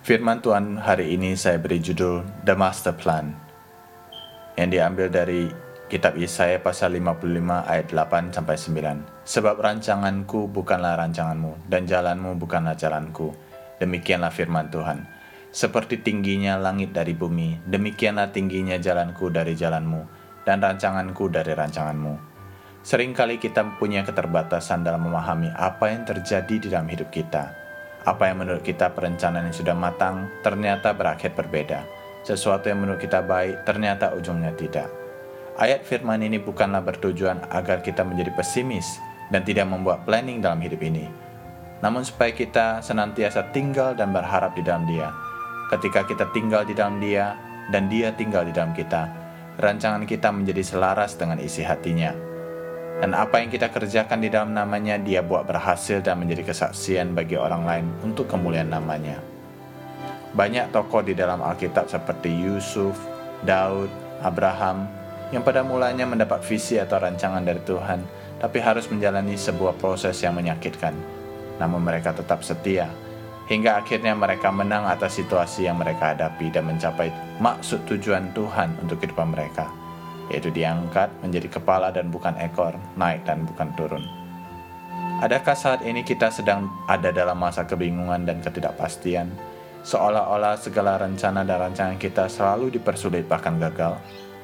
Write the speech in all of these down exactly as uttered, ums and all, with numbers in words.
Firman Tuhan hari ini saya beri judul The Master Plan, yang diambil dari kitab Yesaya pasal lima puluh lima ayat delapan sampai sembilan. Sebab rancanganku bukanlah rancanganmu, dan jalanmu bukanlah jalanku. Demikianlah firman Tuhan. Seperti tingginya langit dari bumi, demikianlah tingginya jalanku dari jalanmu, dan rancanganku dari rancanganmu. Seringkali kita punya keterbatasan dalam memahami apa yang terjadi di dalam hidup kita. Apa yang menurut kita perencanaan yang sudah matang, ternyata berakhir berbeda. Sesuatu yang menurut kita baik, ternyata ujungnya tidak. Ayat firman ini bukanlah bertujuan agar kita menjadi pesimis dan tidak membuat planning dalam hidup ini. Namun supaya kita senantiasa tinggal dan berharap di dalam Dia. Ketika kita tinggal di dalam Dia, dan Dia tinggal di dalam kita, rancangan kita menjadi selaras dengan isi hatinya. Dan apa yang kita kerjakan di dalam namanya, Dia buat berhasil dan menjadi kesaksian bagi orang lain untuk kemuliaan namanya. Banyak tokoh di dalam Alkitab seperti Yusuf, Daud, Abraham, yang pada mulanya mendapat visi atau rancangan dari Tuhan, tapi harus menjalani sebuah proses yang menyakitkan. Namun mereka tetap setia, hingga akhirnya mereka menang atas situasi yang mereka hadapi dan mencapai maksud tujuan Tuhan untuk kehidupan mereka, yaitu diangkat menjadi kepala dan bukan ekor, naik dan bukan turun. Adakah saat ini kita sedang ada dalam masa kebingungan dan ketidakpastian, seolah-olah segala rencana dan rancangan kita selalu dipersulit bahkan gagal?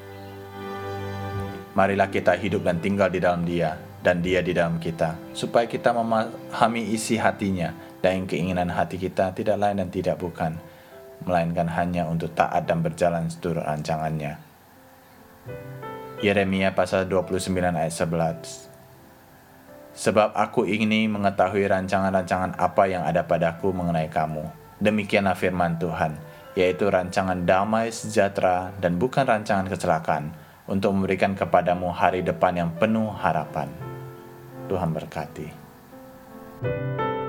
Marilah kita hidup dan tinggal di dalam Dia, dan Dia di dalam kita, supaya kita memahami isi hatinya, dan keinginan hati kita tidak lain dan tidak bukan, melainkan hanya untuk taat dan berjalan seturut rancangannya. Yeremia pasal dua puluh sembilan ayat sebelas. Sebab aku ingin mengetahui rancangan-rancangan apa yang ada padaku mengenai kamu. Demikianlah firman Tuhan, yaitu rancangan damai sejahtera dan bukan rancangan kecelakaan, untuk memberikan kepadamu hari depan yang penuh harapan. Tuhan berkati.